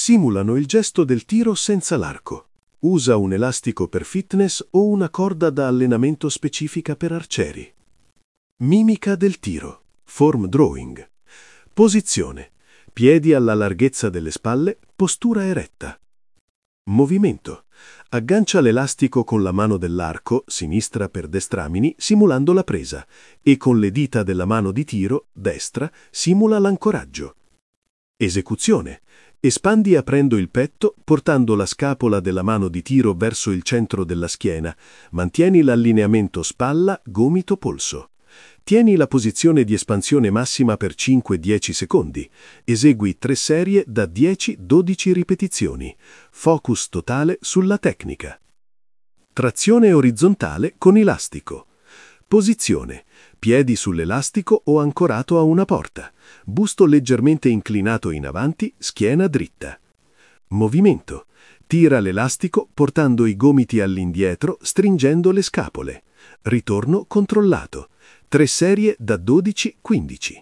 Simulano il gesto del tiro senza l'arco. Usa un elastico per fitness o una corda da allenamento specifica per arcieri. Mimica del tiro. Form drawing. Posizione. Piedi alla larghezza delle spalle, postura eretta. Movimento. Aggancia l'elastico con la mano dell'arco, sinistra per destramini, simulando la presa, e con le dita della mano di tiro, destra, simula l'ancoraggio. Esecuzione. Espandi aprendo il petto, portando la scapola della mano di tiro verso il centro della schiena. Mantieni l'allineamento spalla, gomito, polso. Tieni la posizione di espansione massima per 5-10 secondi. Esegui 3 serie da 10-12 ripetizioni. Focus totale sulla tecnica. Trazione orizzontale con elastico. Posizione. Piedi sull'elastico o ancorato a una porta. Busto leggermente inclinato in avanti, schiena dritta. Movimento. Tira l'elastico portando i gomiti all'indietro, stringendo le scapole. Ritorno controllato. 3 serie da 12-15.